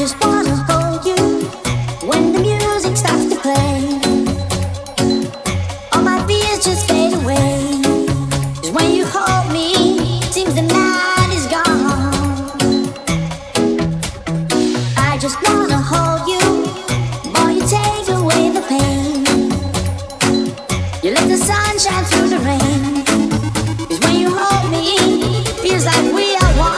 just wanna hold you when the music starts to play. All my fears just fade away. 'Cause when you hold me, seems the night is gone. I just wanna hold you, boy, you take away the pain. You let the sun shine through the rain. 'Cause when you hold me, feels like we are one.